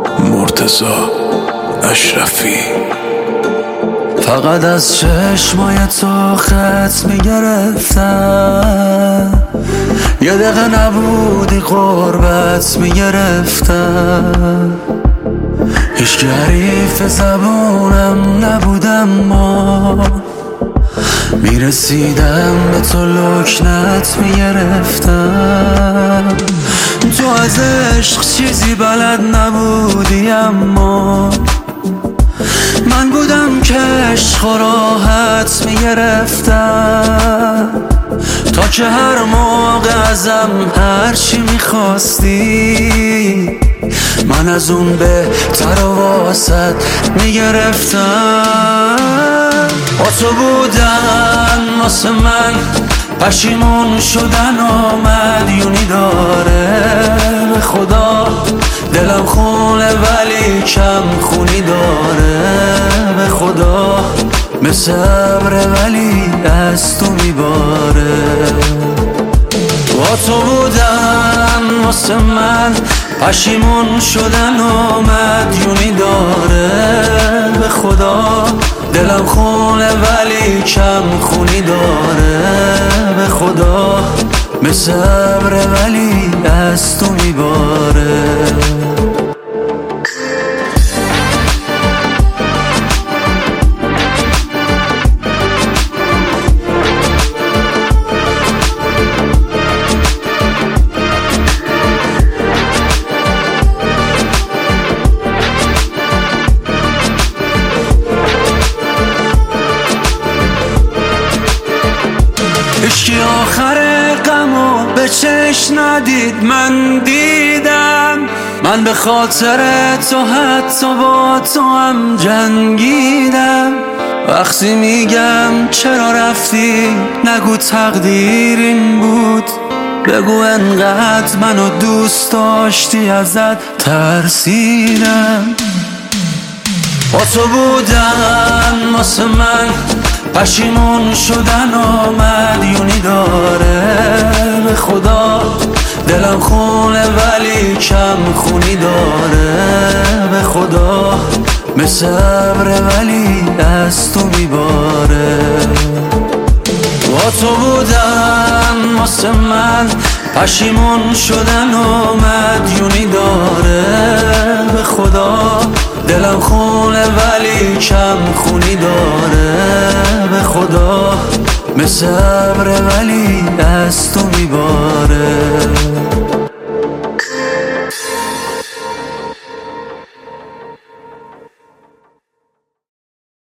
مرتضی اشرفی. فقط از چشمای تو خط میگرفتم، یه دقیقه نبودی قربت میگرفتم. هیچ حریف زبونم نبودم، ما میرسیدم به تو لکنت میگرفتم. تو از عشق چیزی بلد نبودی، اما من بودم که عشق و راحت میگرفتم. تا که هر موقع ازم هرچی میخواستی، من از اون بهتر و واسط میگرفتم. با تو بودن واسه من پشیمون شدن و مدیونی داره. به خدا دلم خونه ولی کم خونی داره. به خدا مثل ابره ولی از تو میباره. با تو بودن واسه من پشیمون شدن و مدیونی داره. به خدا دلم خونه ولی کم خونی داره. به خدا مثل ابره ولی از تو میباره. اشکی آخر غمو به چش ندید، من دیدم. من به خاطر تو حتی با تو هم جنگیدم. وقتی میگم چرا رفتی نگو تقدیر این بود، بگو انقدر منو دوست داشتی ازت ترسیدم. با تو بودن واسه من پشیمون شدن و مدیونی داره. به خدا دلم خونه ولی کم خونی داره. به خدا مثل ابره ولی از تو میباره. با تو بودن واسه من پشیمون شدن و مدیونی داره. به خدا دلم خونه ولی کم خونی داره. به خدا مثل ابره ولی از تو میباره.